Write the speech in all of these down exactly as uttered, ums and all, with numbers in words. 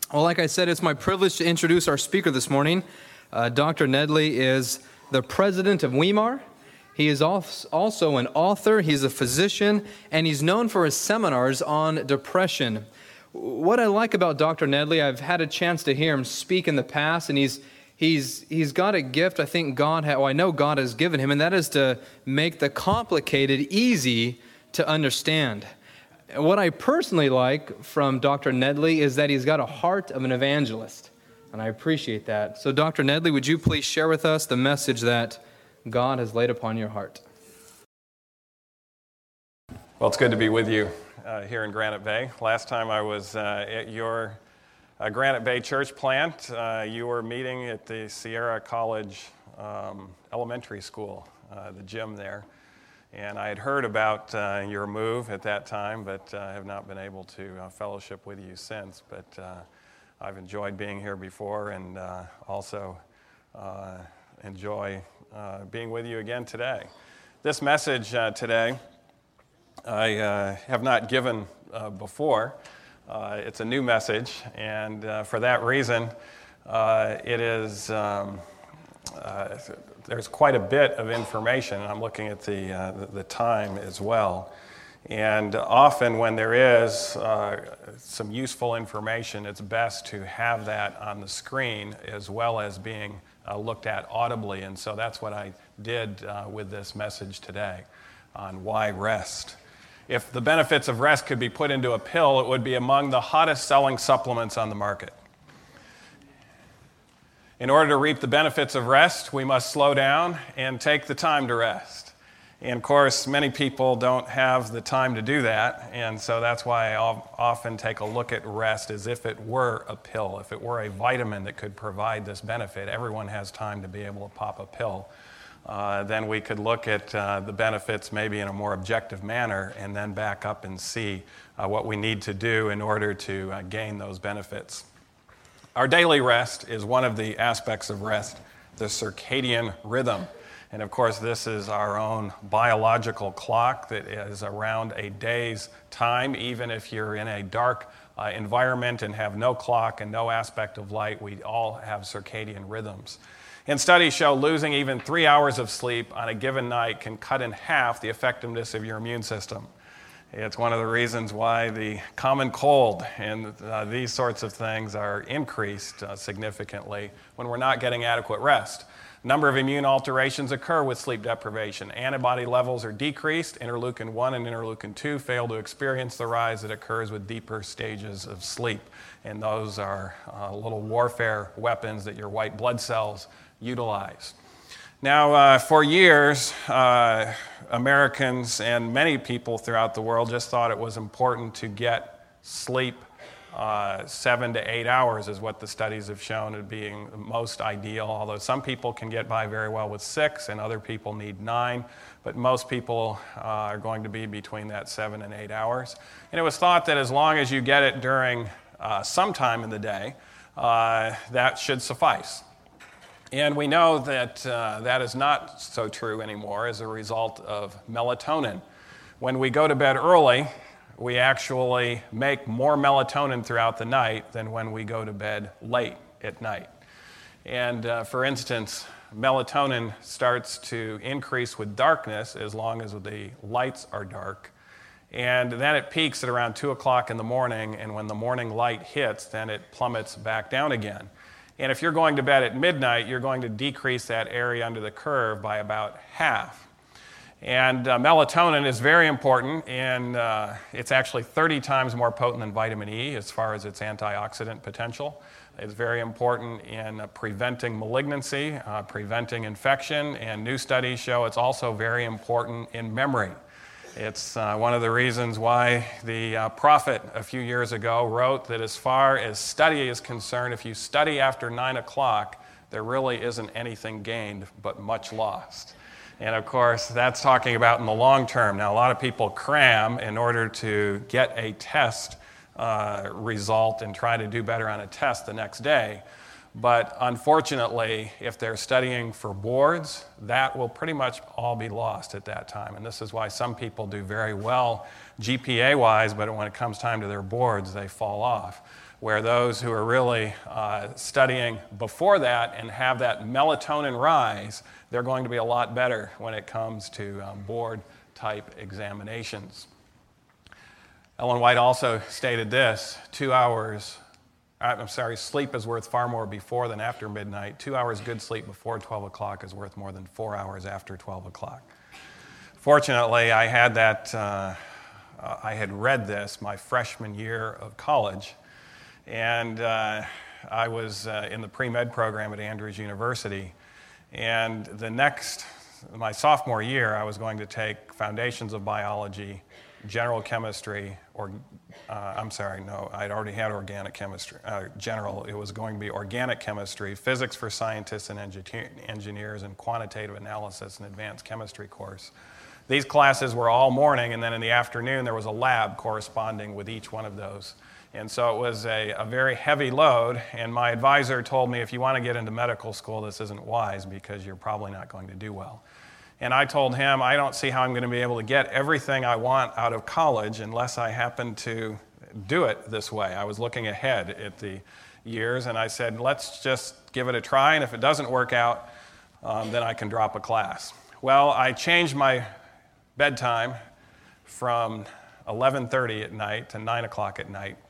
Well, like I said, it's my privilege to introduce our speaker this morning. Uh, Doctor Nedley is the president of Weimar. He is also an author, he's a physician, and he's known for his seminars on depression. What I like about Doctor Nedley, I've had a chance to hear him speak in the past, and he's he's he's got a gift I think God, ha- well, I know God has given him, and that is to make the complicated easy to understand. What I personally like from Doctor Nedley is that he's got a heart of an evangelist, and I appreciate that. So Doctor Nedley, would you please share with us the message that God has laid upon your heart? Well, it's good to be with you uh, here in Granite Bay. Last time I was uh, at your uh, Granite Bay church plant, uh, you were meeting at the Sierra College um, Elementary School, uh, the gym there. And I had heard about uh, your move at that time, but I uh, have not been able to uh, fellowship with you since. But uh, I've enjoyed being here before, and uh, also uh, enjoy uh, being with you again today. This message uh, today I uh, have not given uh, before. Uh, it's a new message, and uh, for that reason, uh, it is... Um, uh, There's quite a bit of information. I'm looking at the, uh, the the time as well. And often when there is uh, some useful information, it's best to have that on the screen as well as being uh, looked at audibly. And so that's what I did uh, with this message today on why rest. If the benefits of rest could be put into a pill, it would be among the hottest selling supplements on the market. In order to reap the benefits of rest, we must slow down and take the time to rest. And of course, many people don't have the time to do that, and so that's why I often take a look at rest as if it were a pill, if it were a vitamin that could provide this benefit. Everyone has time to be able to pop a pill. Uh, then we could look at uh, the benefits maybe in a more objective manner and then back up and see uh, what we need to do in order to uh, gain those benefits. Our daily rest is one of the aspects of rest, the circadian rhythm. And of course, this is our own biological clock that is around a day's time. Even if you're in a dark uh, environment and have no clock and no aspect of light, we all have circadian rhythms. And studies show losing even three hours of sleep on a given night can cut in half the effectiveness of your immune system. It's one of the reasons why the common cold and uh, these sorts of things are increased uh, significantly when we're not getting adequate rest. A number of immune alterations occur with sleep deprivation. Antibody levels are decreased. Interleukin one and interleukin two fail to experience the rise that occurs with deeper stages of sleep. And those are uh, little warfare weapons that your white blood cells utilize. Now, uh, for years, uh, Americans and many people throughout the world just thought it was important to get sleep. Uh, seven to eight hours is what the studies have shown as being most ideal, although some people can get by very well with six and other people need nine, but most people uh, are going to be between that seven and eight hours. And it was thought that as long as you get it during uh, some time in the day, uh, that should suffice. And we know that uh, that is not so true anymore as a result of melatonin. When we go to bed early, we actually make more melatonin throughout the night than when we go to bed late at night. And uh, for instance, melatonin starts to increase with darkness as long as the lights are dark. And then it peaks at around two o'clock in the morning, and when the morning light hits, then it plummets back down again. And if you're going to bed at midnight, you're going to decrease that area under the curve by about half. And uh, melatonin is very important, and uh, it's actually thirty times more potent than vitamin E as far as its antioxidant potential. It's very important in uh, preventing malignancy, uh, preventing infection, and new studies show it's also very important in memory. It's uh, one of the reasons why the uh, prophet a few years ago wrote that as far as study is concerned, if you study after nine o'clock, there really isn't anything gained but much lost. And of course, that's talking about in the long term. Now, a lot of people cram in order to get a test uh, result and try to do better on a test the next day. But unfortunately, if they're studying for boards, that will pretty much all be lost at that time. And this is why some people do very well G P A-wise, but when it comes time to their boards, they fall off. Where those who are really uh, studying before that and have that melatonin rise, they're going to be a lot better when it comes to um, board-type examinations. Ellen White also stated this, two hours, I'm sorry, sleep is worth far more before than after midnight. Two hours good sleep before twelve o'clock is worth more than four hours after twelve o'clock. Fortunately, I had that, uh, I had read this my freshman year of college, and uh, I was uh, in the pre-med program at Andrews University, and the next, my sophomore year, I was going to take Foundations of Biology, General Chemistry, or uh, I'm sorry, no, I'd already had organic chemistry, uh, general. It was going to be organic chemistry, physics for scientists and engi- engineers, and quantitative analysis and advanced chemistry course. These classes were all morning, and then in the afternoon there was a lab corresponding with each one of those. And so it was a, a very heavy load, and my advisor told me, if you want to get into medical school, this isn't wise because you're probably not going to do well. And I told him, I don't see how I'm going to be able to get everything I want out of college unless I happen to do it this way. I was looking ahead at the years, and I said, let's just give it a try, and if it doesn't work out, um, then I can drop a class. Well, I changed my bedtime from eleven thirty at night to nine o'clock at night,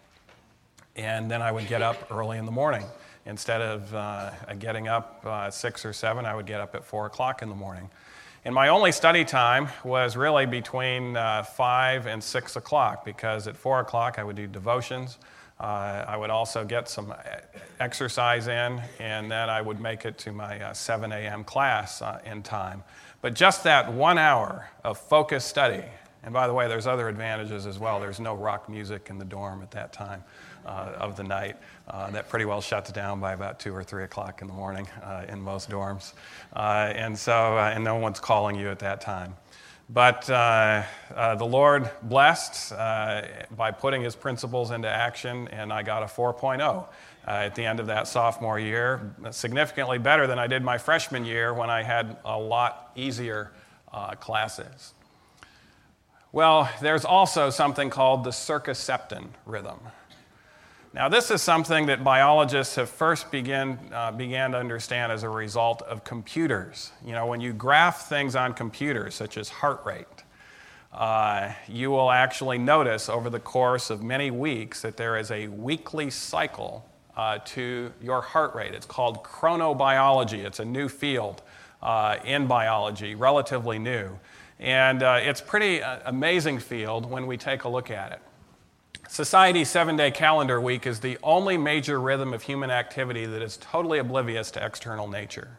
and then I would get up early in the morning. Instead of uh, getting up uh, six or seven, I would get up at four o'clock in the morning. And my only study time was really between uh, five and six o'clock, because at four o'clock I would do devotions. Uh, I would also get some exercise in, and then I would make it to my uh, seven a.m. class uh, in time. But just that one hour of focused study, and by the way, there's other advantages as well. There's no rock music in the dorm at that time uh, of the night. Uh, that pretty well shuts down by about two or three o'clock in the morning uh, in most dorms. Uh, and so, uh, and no one's calling you at that time. But uh, uh, the Lord blessed uh, by putting his principles into action, and I got a four point oh uh, at the end of that sophomore year, significantly better than I did my freshman year when I had a lot easier uh, classes. Well, there's also something called the circaseptan rhythm. Now, this is something that biologists have first begin, uh, began to understand as a result of computers. You know, when you graph things on computers, such as heart rate, uh, you will actually notice over the course of many weeks that there is a weekly cycle uh, to your heart rate. It's called chronobiology. It's a new field uh, in biology, relatively new. And uh, it's a pretty uh, amazing field when we take a look at it. Society's seven-day calendar week is the only major rhythm of human activity that is totally oblivious to external nature.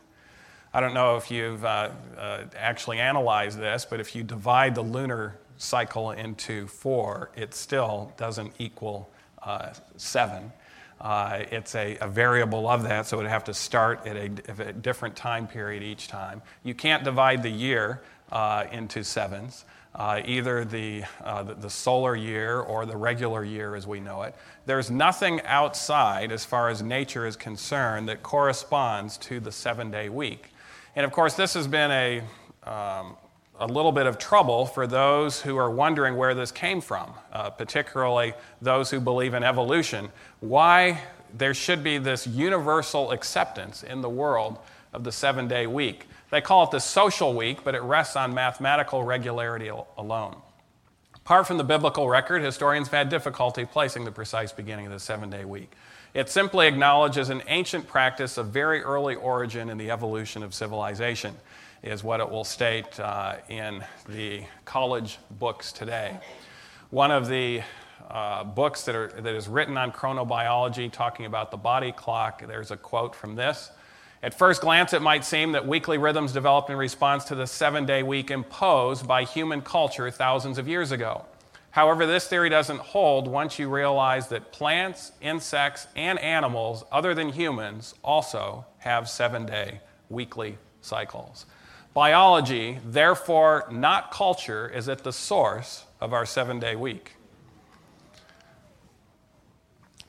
I don't know if you've uh, uh, actually analyzed this, but if you divide the lunar cycle into four, it still doesn't equal uh, seven. Uh, it's a, a variable of that, so it would have to start at a, at a different time period each time. You can't divide the year uh, into sevens. Uh, either the, uh, the, the solar year or the regular year as we know it. There's nothing outside, as far as nature is concerned, that corresponds to the seven-day week. And of course, this has been a, um, a little bit of trouble for those who are wondering where this came from, uh, particularly those who believe in evolution. Why there should be this universal acceptance in the world of the seven-day week. They call it the social week, but it rests on mathematical regularity alone. Apart from the biblical record, historians have had difficulty placing the precise beginning of the seven-day week. It simply acknowledges an ancient practice of very early origin in the evolution of civilization, is what it will state uh, in the college books today. One of the uh, books that, are, that is written on chronobiology, talking about the body clock, there's a quote from this. At first glance, it might seem that weekly rhythms developed in response to the seven-day week imposed by human culture thousands of years ago. However, this theory doesn't hold once you realize that plants, insects, and animals other than humans also have seven-day weekly cycles. Biology, therefore not culture, is at the source of our seven-day week.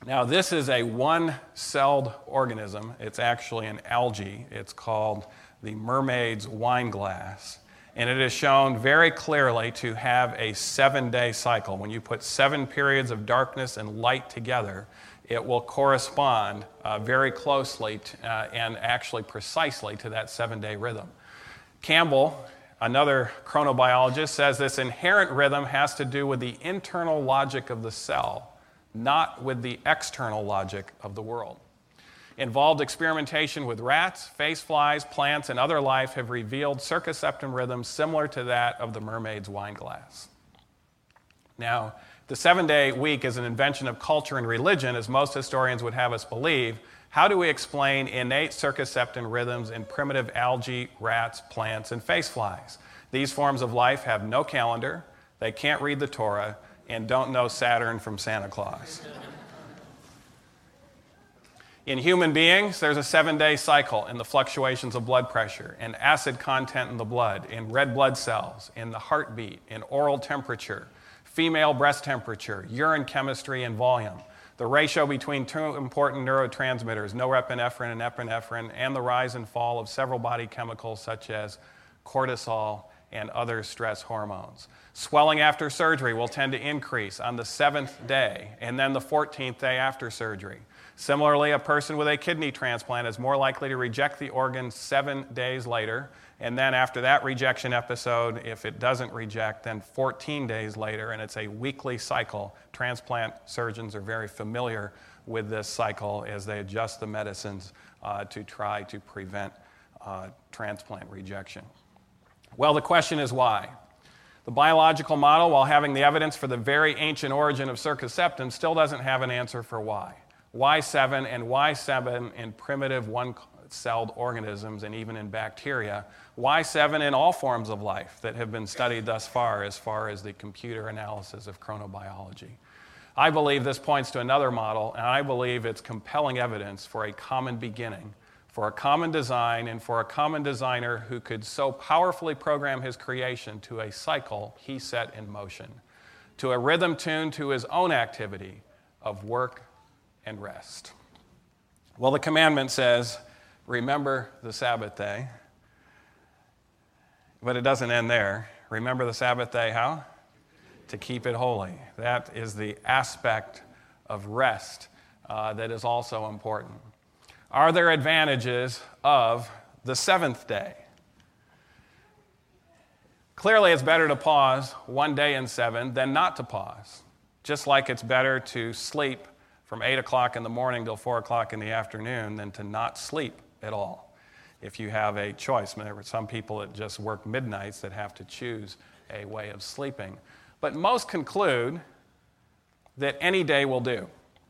Now, this is a one-celled organism. It's actually an algae. It's called the mermaid's wineglass. And it is shown very clearly to have a seven-day cycle. When you put seven periods of darkness and light together, it will correspond uh, very closely to, uh, and actually precisely to that seven-day rhythm. Campbell, another chronobiologist, says this inherent rhythm has to do with the internal logic of the cell, not with the external logic of the world. Involved experimentation with rats, face flies, plants, and other life have revealed circaseptan rhythms similar to that of the mermaid's wineglass. Now, the seven-day week is an invention of culture and religion, as most historians would have us believe. How do we explain innate circaseptan rhythms in primitive algae, rats, plants, and face flies? These forms of life have no calendar, they can't read the Torah, and don't know Saturn from Santa Claus. In human beings, there's a seven-day cycle in the fluctuations of blood pressure, in acid content in the blood, in red blood cells, in the heartbeat, in oral temperature, female breast temperature, urine chemistry, and volume. The ratio between two important neurotransmitters, norepinephrine and epinephrine, and the rise and fall of several body chemicals such as cortisol and other stress hormones. Swelling after surgery will tend to increase on the seventh day and then the fourteenth day after surgery. Similarly, a person with a kidney transplant is more likely to reject the organ seven days later, and then after that rejection episode, if it doesn't reject, then fourteen days later, and it's a weekly cycle. Transplant surgeons are very familiar with this cycle as they adjust the medicines uh, to try to prevent uh, transplant rejection. Well, the question is why? The biological model, while having the evidence for the very ancient origin of circaseptan, still doesn't have an answer for why. Why seven, and why seven in primitive one-celled organisms and even in bacteria? Why seven in all forms of life that have been studied thus far as far as the computer analysis of chronobiology? I believe this points to another model, and I believe it's compelling evidence for a common beginning, for a common design, and for a common designer who could so powerfully program his creation to a cycle he set in motion, to a rhythm tuned to his own activity of work and rest. Well, the commandment says, remember the Sabbath day. But it doesn't end there. Remember the Sabbath day how? To keep it holy. That is the aspect of rest uh, that is also important. Are there advantages of the seventh day? Clearly, it's better to pause one day in seven than not to pause. Just like it's better to sleep from eight o'clock in the morning till four o'clock in the afternoon than to not sleep at all, if you have a choice. There are some people that just work midnights that have to choose a way of sleeping. But most conclude that any day will do.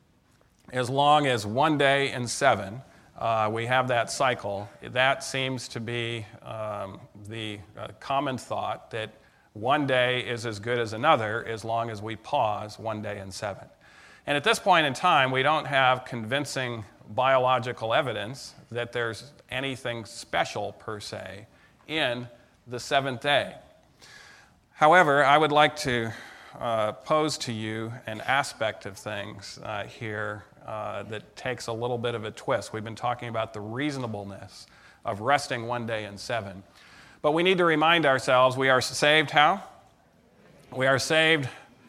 As long as one day in seven, uh, we have that cycle, that seems to be um, the uh, common thought, that one day is as good as another as long as we pause one day in seven. And at this point in time, we don't have convincing biological evidence that there's anything special, per se, in the seventh day. However, I would like to uh, pose to you an aspect of things uh, here uh, that takes a little bit of a twist. We've been talking about the reasonableness of resting one day in seven. But we need to remind ourselves we are saved how? We are saved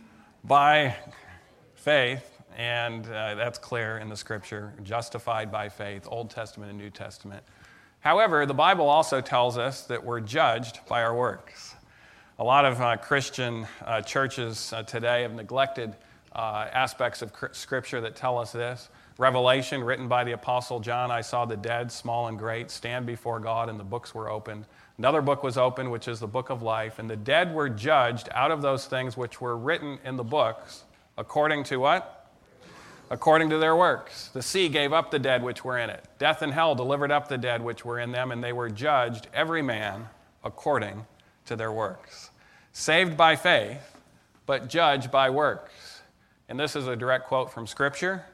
by faith, and uh, that's clear in the Scripture, justified by faith, Old Testament and New Testament. However, the Bible also tells us that we're judged by our works. A lot of uh, Christian uh, churches uh, today have neglected uh, aspects of cr- Scripture that tell us this. Revelation, written by the Apostle John, I saw the dead, small and great, stand before God, and the books were opened. Another book was opened, which is the book of life, and the dead were judged out of those things which were written in the books, according to what? According to their works. The sea gave up the dead which were in it. Death and hell delivered up the dead which were in them, and they were judged, every man, according to their works. Saved by faith, but judged by works. And this is a direct quote from Scripture.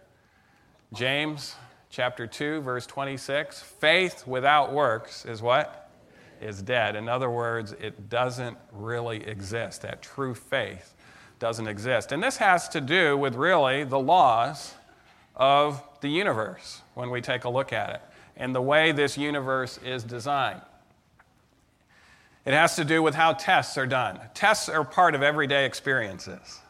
James chapter two, verse twenty-six. Faith without works is what? Is dead. In other words, it doesn't really exist. That true faith doesn't exist. And this has to do with really the laws of the universe when we take a look at it and the way this universe is designed. It has to do with how tests are done. Tests are part of everyday experiences.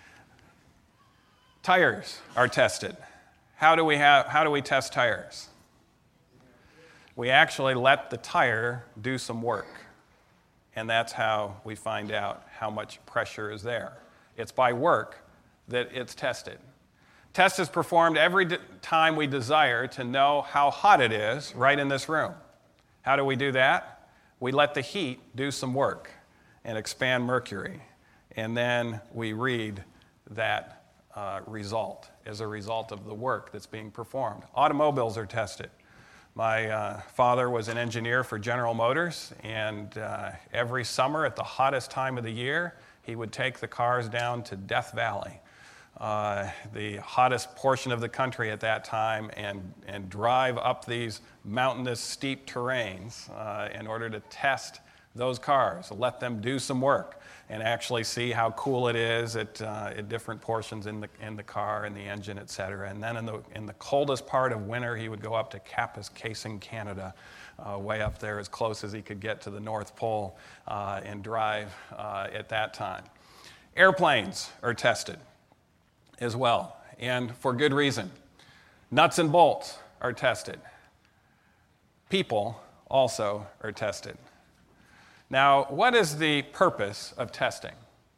Tires are tested. How do we have, how do we test tires? We actually let the tire do some work, and that's how we find out how much pressure is there. It's by work that it's tested. Test is performed every d- time we desire to know how hot it is right in this room. How do we do that? We let the heat do some work and expand mercury, and then we read that uh, result as a result of the work that's being performed. Automobiles are tested. My uh, father was an engineer for General Motors, and uh, every summer at the hottest time of the year, he would take the cars down to Death Valley, uh, the hottest portion of the country at that time, and, and drive up these mountainous, steep terrains uh, in order to test those cars, let them do some work, and actually see how cool it is at, uh, at different portions in the in the car and the engine, et cetera. And then in the in the coldest part of winter, he would go up to Kapuskasing, Canada, uh, way up there as close as he could get to the North Pole, uh, and drive uh, at that time. Airplanes are tested as well, and for good reason. Nuts and bolts are tested. People also are tested. Now, what is the purpose of testing?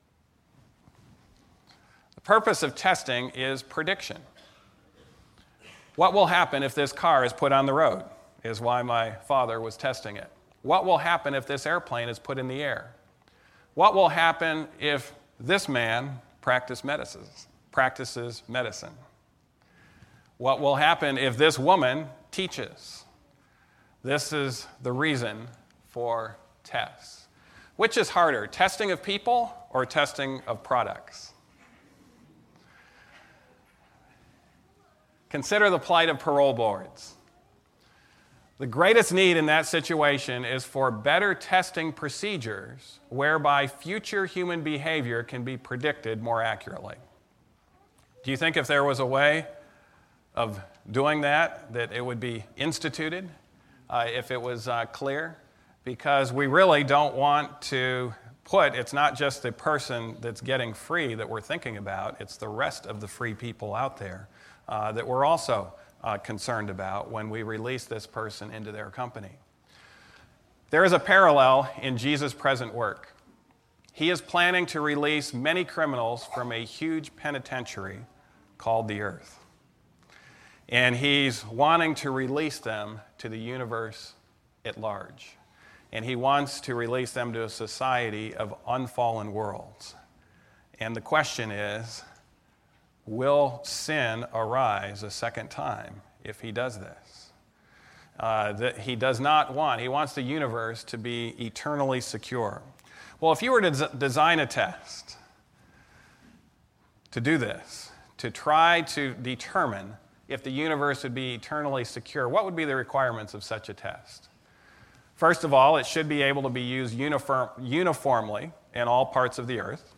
The purpose of testing is prediction. What will happen if this car is put on the road is why my father was testing it. What will happen if this airplane is put in the air? What will happen if this man practice medicine, practices medicine? What will happen if this woman teaches? This is the reason for tests. Which is harder, testing of people or testing of products? Consider the plight of parole boards. The greatest need in that situation is for better testing procedures whereby future human behavior can be predicted more accurately. Do you think if there was a way of doing that, that it would be instituted, uh, if it was uh, clear? Because we really don't want to put, it's not just the person that's getting free that we're thinking about, it's the rest of the free people out there uh, that we're also uh, concerned about when we release this person into their company. There is a parallel in Jesus' present work. He is planning to release many criminals from a huge penitentiary called the earth. And he's wanting to release them to the universe at large. And he wants to release them to a society of unfallen worlds. And the question is, will sin arise a second time if he does this? Uh, that he does not want. He wants the universe to be eternally secure. Well, if you were to des- design a test to do this, to try to determine if the universe would be eternally secure, what would be the requirements of such a test? First of all, it should be able to be used uniform, uniformly in all parts of the earth.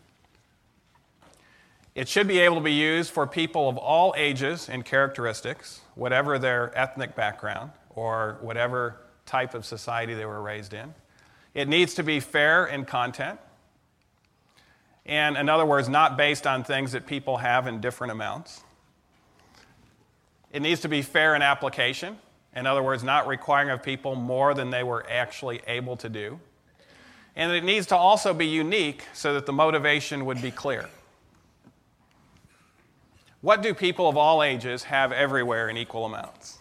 It should be able to be used for people of all ages and characteristics, whatever their ethnic background or whatever type of society they were raised in. It needs to be fair in content. And in other words, not based on things that people have in different amounts. It needs to be fair in application. In other words, not requiring of people more than they were actually able to do. And it needs to also be unique so that the motivation would be clear. What do people of all ages have everywhere in equal amounts?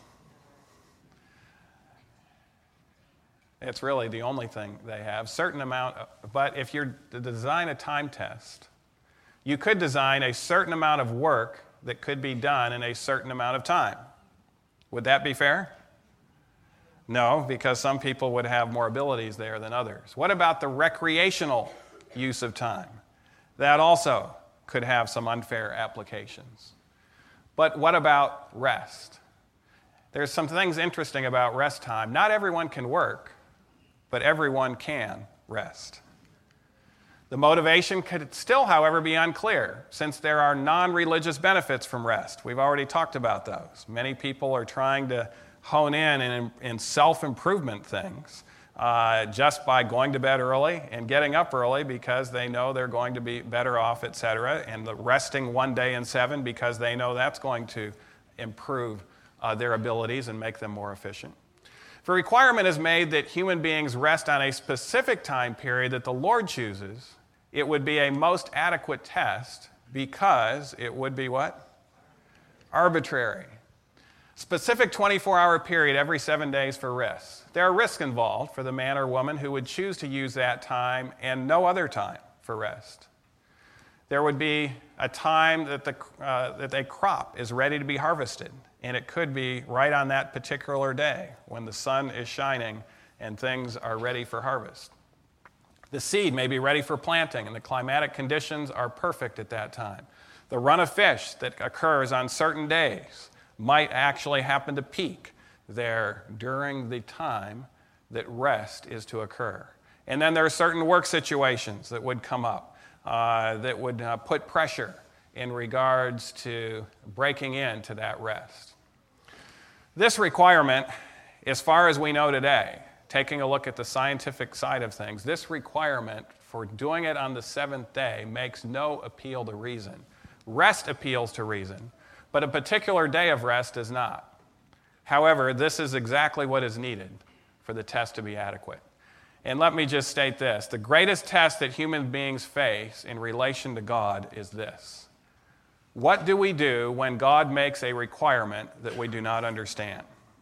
It's really the only thing they have, certain amount. Of, but if you're to design a time test, you could design a certain amount of work that could be done in a certain amount of time. Would that be fair? No, because some people would have more abilities there than others. What about the recreational use of time? That also could have some unfair applications. But what about rest? There's some things interesting about rest time. Not everyone can work, but everyone can rest. The motivation could still, however, be unclear, since there are non-religious benefits from rest. We've already talked about those. Many people are trying to hone in in, in self-improvement things uh, just by going to bed early and getting up early because they know they're going to be better off, et cetera, and the resting one day in seven because they know that's going to improve uh, their abilities and make them more efficient. If a requirement is made that human beings rest on a specific time period that the Lord chooses, it would be a most adequate test because it would be what? Arbitrary. Specific twenty-four hour period every seven days for rest. There are risks involved for the man or woman who would choose to use that time and no other time for rest. There would be a time that the uh, that a crop is ready to be harvested, and it could be right on that particular day when the sun is shining and things are ready for harvest. The seed may be ready for planting, and the climatic conditions are perfect at that time. The run of fish that occurs on certain days might actually happen to peak there during the time that rest is to occur. And then there are certain work situations that would come up uh, that would uh, put pressure in regards to breaking into that rest. This requirement, as far as we know today, taking a look at the scientific side of things, this requirement for doing it on the seventh day makes no appeal to reason. Rest appeals to reason, but a particular day of rest does not. However, this is exactly what is needed for the test to be adequate. And let me just state this. The greatest test that human beings face in relation to God is this. What do we do when God makes a requirement that we do not understand?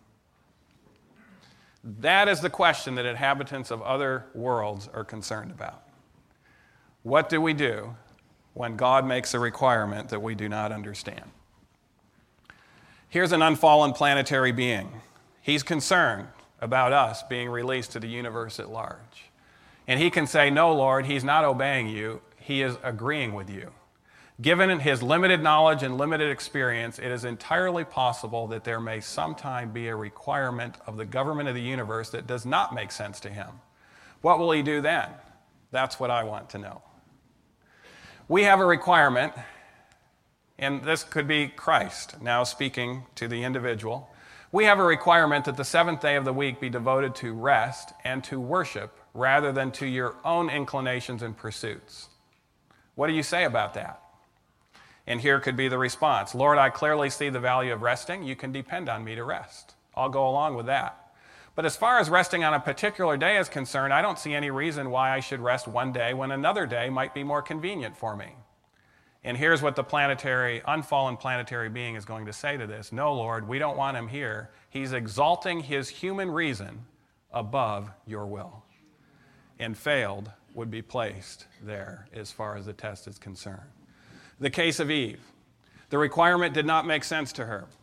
That is the question that inhabitants of other worlds are concerned about. What do we do when God makes a requirement that we do not understand? Here's an unfallen planetary being. He's concerned about us being released to the universe at large. And he can say, no, Lord, he's not obeying you. He is agreeing with you. Given his limited knowledge and limited experience, it is entirely possible that there may sometime be a requirement of the government of the universe that does not make sense to him. What will he do then? That's what I want to know. We have a requirement, and this could be Christ now speaking to the individual. We have a requirement that the seventh day of the week be devoted to rest and to worship rather than to your own inclinations and pursuits. What do you say about that? And here could be the response. Lord, I clearly see the value of resting. You can depend on me to rest. I'll go along with that. But as far as resting on a particular day is concerned, I don't see any reason why I should rest one day when another day might be more convenient for me. And here's what the planetary, unfallen planetary being is going to say to this. No, Lord, we don't want him here. He's exalting his human reason above your will. And failed would be placed there as far as the test is concerned. The case of Eve. The requirement did not make sense to her.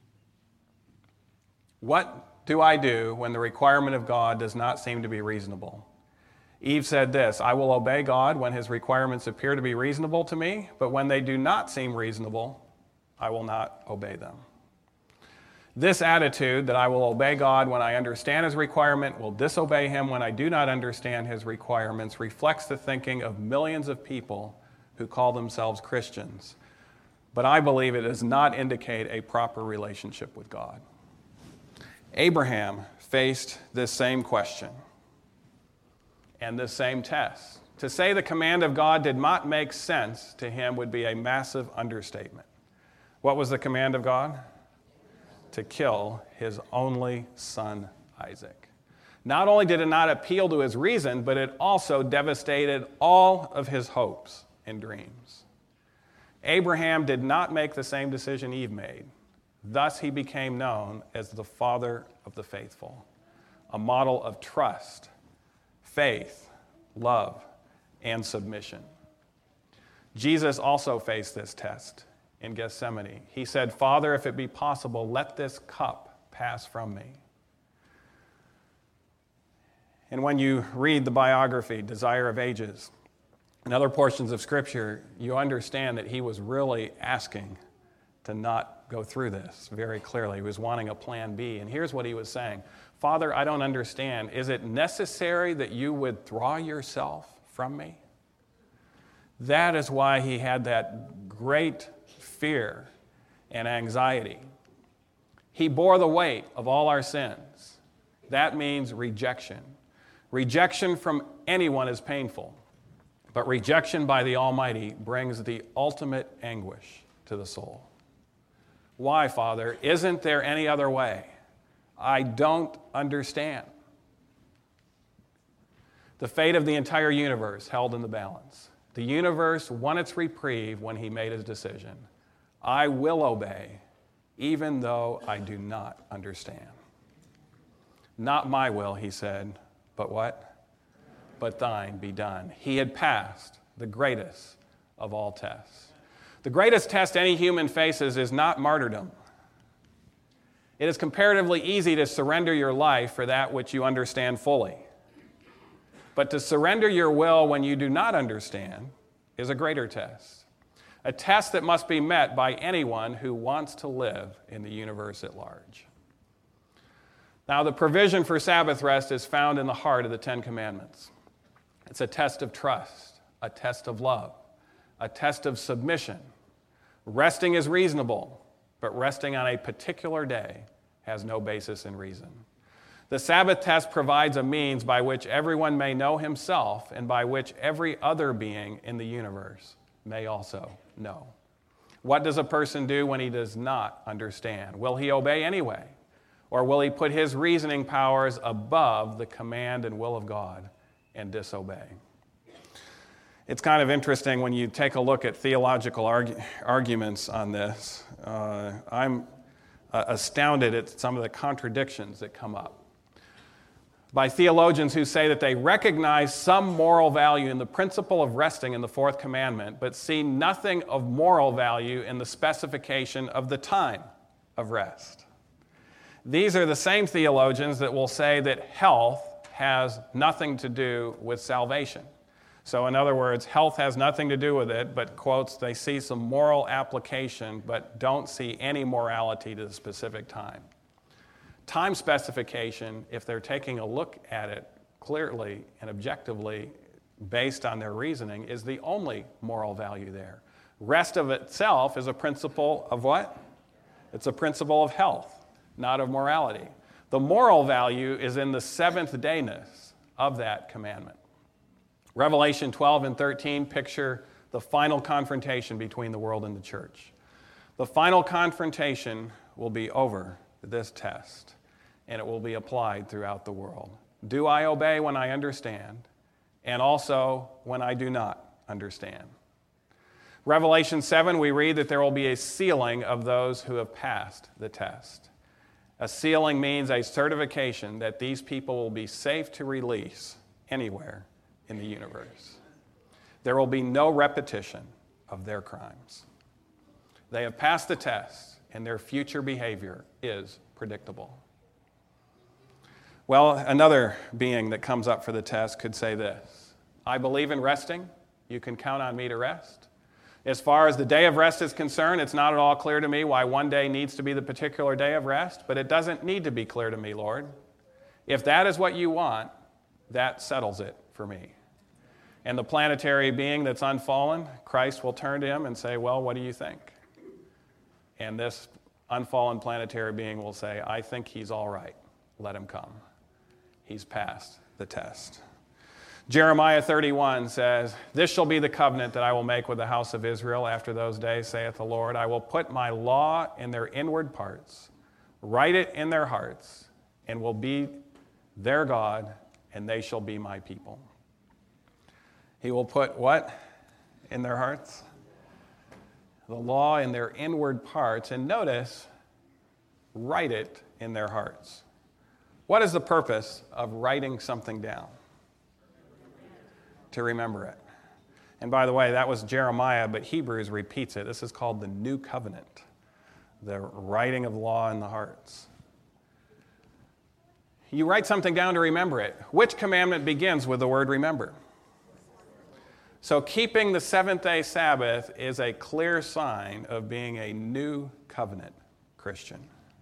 What do I do when the requirement of God does not seem to be reasonable? Eve said this, I will obey God when his requirements appear to be reasonable to me, but when they do not seem reasonable, I will not obey them. This attitude that I will obey God when I understand his requirement, will disobey him when I do not understand his requirements, reflects the thinking of millions of people who call themselves Christians. But I believe it does not indicate a proper relationship with God. Abraham faced this same question and this same test. To say the command of God did not make sense to him would be a massive understatement. What was the command of God? To kill his only son, Isaac. Not only did it not appeal to his reason, but it also devastated all of his hopes and dreams. Abraham did not make the same decision Eve made. Thus he became known as the father of the faithful, a model of trust, faith, love, and submission. Jesus also faced this test in Gethsemane. He said, Father, if it be possible, let this cup pass from me. And when you read the biography, Desire of Ages, and other portions of Scripture, you understand that he was really asking to not go through this very clearly. He was wanting a plan B. And here's what he was saying. Father, I don't understand. Is it necessary that you withdraw yourself from me? That is why he had that great fear and anxiety. He bore the weight of all our sins. That means rejection. Rejection from anyone is painful, but rejection by the Almighty brings the ultimate anguish to the soul. Why, Father? Isn't there any other way? I don't understand. The fate of the entire universe held in the balance. The universe won its reprieve when he made his decision. I will obey, even though I do not understand. Not my will, he said, but what? But thine be done. He had passed the greatest of all tests. The greatest test any human faces is not martyrdom. It is comparatively easy to surrender your life for that which you understand fully. But to surrender your will when you do not understand is a greater test, a test that must be met by anyone who wants to live in the universe at large. Now, the provision for Sabbath rest is found in the heart of the Ten Commandments. It's a test of trust, a test of love, a test of submission. Resting is reasonable, but resting on a particular day has no basis in reason. The Sabbath test provides a means by which everyone may know himself and by which every other being in the universe may also know. What does a person do when he does not understand? Will he obey anyway? Or will he put his reasoning powers above the command and will of God and disobey? It's kind of interesting when you take a look at theological argu- arguments on this. Uh, I'm uh, astounded at some of the contradictions that come up by theologians who say that they recognize some moral value in the principle of resting in the fourth commandment, but see nothing of moral value in the specification of the time of rest. These are the same theologians that will say that health has nothing to do with salvation. So in other words, health has nothing to do with it, but, quotes, they see some moral application, but don't see any morality to the specific time. Time specification, if they're taking a look at it clearly and objectively based on their reasoning, is the only moral value there. Rest of itself is a principle of what? It's a principle of health, not of morality. The moral value is in the seventh dayness of that commandment. Revelation twelve and thirteen picture the final confrontation between the world and the church. The final confrontation will be over this test, and it will be applied throughout the world. Do I obey when I understand, and also when I do not understand? Revelation seven, we read that there will be a sealing of those who have passed the test. A sealing means a certification that these people will be safe to release anywhere in the universe. There will be no repetition of their crimes. They have passed the test, and their future behavior is predictable. Well, another being that comes up for the test could say this: I believe in resting. You can count on me to rest. As far as the day of rest is concerned, it's not at all clear to me why one day needs to be the particular day of rest, but it doesn't need to be clear to me, Lord. If that is what you want, that settles it for me. And the planetary being that's unfallen, Christ will turn to him and say, well, what do you think? And this unfallen planetary being will say, I think he's all right. Let him come. He's passed the test. Jeremiah thirty-one says, this shall be the covenant that I will make with the house of Israel after those days, saith the Lord. I will put my law in their inward parts, write it in their hearts, and will be their God, and they shall be my people. He will put what in their hearts? The law in their inward parts. And notice, write it in their hearts. What is the purpose of writing something down? To remember it. And by the way, that was Jeremiah, but Hebrews repeats it. This is called the New Covenant, the writing of law in the hearts. You write something down to remember it. Which commandment begins with the word remember? So keeping the seventh-day Sabbath is a clear sign of being a new covenant Christian.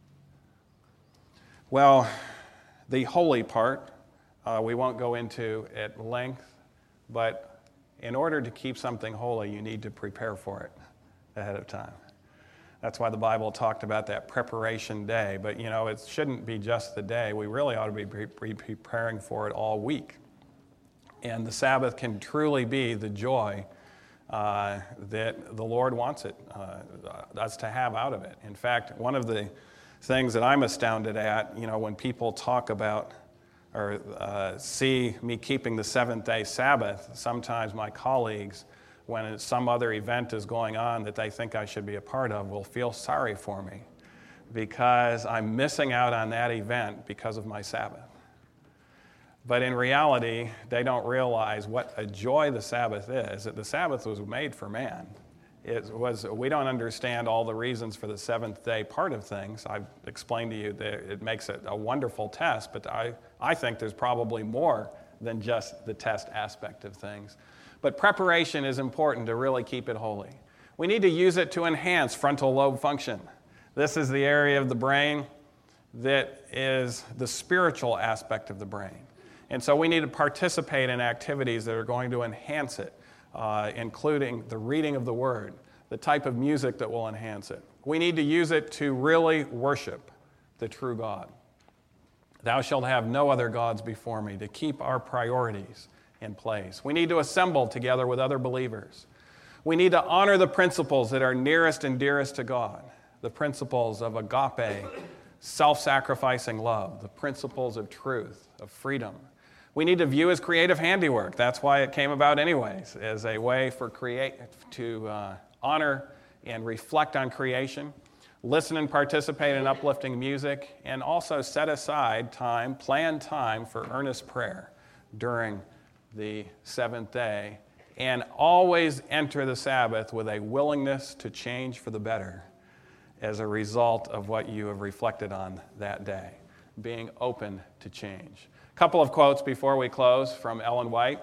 Well, the holy part, uh, we won't go into at length, but in order to keep something holy, you need to prepare for it ahead of time. That's why the Bible talked about that preparation day. But, you know, it shouldn't be just the day. We really ought to be pre- pre- preparing for it all week. And the Sabbath can truly be the joy uh, that the Lord wants it, uh, us to have out of it. In fact, one of the things that I'm astounded at, you know, when people talk about or uh, see me keeping the seventh-day Sabbath, sometimes my colleagues, when some other event is going on that they think I should be a part of, will feel sorry for me because I'm missing out on that event because of my Sabbath. But in reality, they don't realize what a joy the Sabbath is, that the Sabbath was made for man. It was, we don't understand all the reasons for the seventh day part of things. I've explained to you that it makes it a wonderful test, but I, I think there's probably more than just the test aspect of things. But preparation is important to really keep it holy. We need to use it to enhance frontal lobe function. This is the area of the brain that is the spiritual aspect of the brain. And so we need to participate in activities that are going to enhance it, uh, including the reading of the Word, the type of music that will enhance it. We need to use it to really worship the true God. Thou shalt have no other gods before me, to keep our priorities in place. We need to assemble together with other believers. We need to honor the principles that are nearest and dearest to God, the principles of agape, self-sacrificing love, the principles of truth, of freedom. We need to view as creative handiwork. That's why it came about anyways, as a way for create to uh, honor and reflect on creation, listen and participate in uplifting music, and also set aside time, plan time for earnest prayer during the seventh day, and always enter the Sabbath with a willingness to change for the better as a result of what you have reflected on that day, being open to change. A couple of quotes before we close from Ellen White.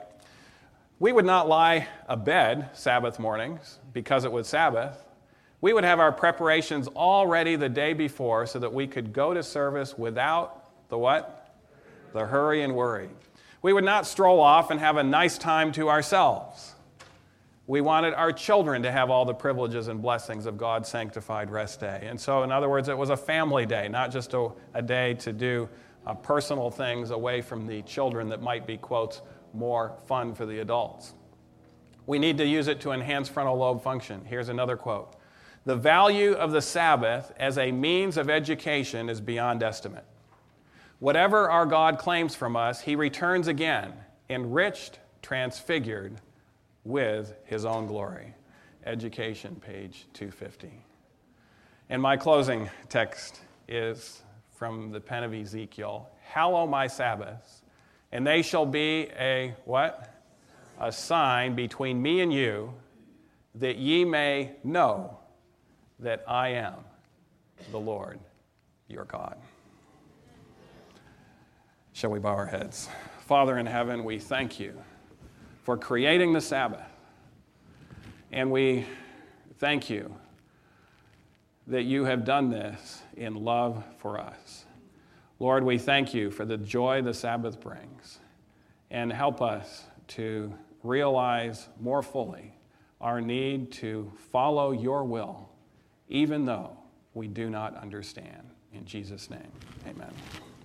We would not lie abed Sabbath mornings because it was Sabbath. We would have our preparations all ready the day before so that we could go to service without the what? The hurry and worry. We would not stroll off and have a nice time to ourselves. We wanted our children to have all the privileges and blessings of God's sanctified rest day. And so, in other words, it was a family day, not just a, a day to do uh, personal things away from the children that might be, quotes, more fun for the adults. We need to use it to enhance frontal lobe function. Here's another quote. The value of the Sabbath as a means of education is beyond estimate. Whatever our God claims from us, he returns again, enriched, transfigured with his own glory. Education, page two fifty. And my closing text is from the pen of Ezekiel. Hallow my Sabbaths, and they shall be a, what? A sign between me and you, that ye may know that I am the Lord your God. Shall we bow our heads? Father in heaven, we thank you for creating the Sabbath. And we thank you that you have done this in love for us. Lord, we thank you for the joy the Sabbath brings. And help us to realize more fully our need to follow your will, even though we do not understand. In Jesus' name, amen.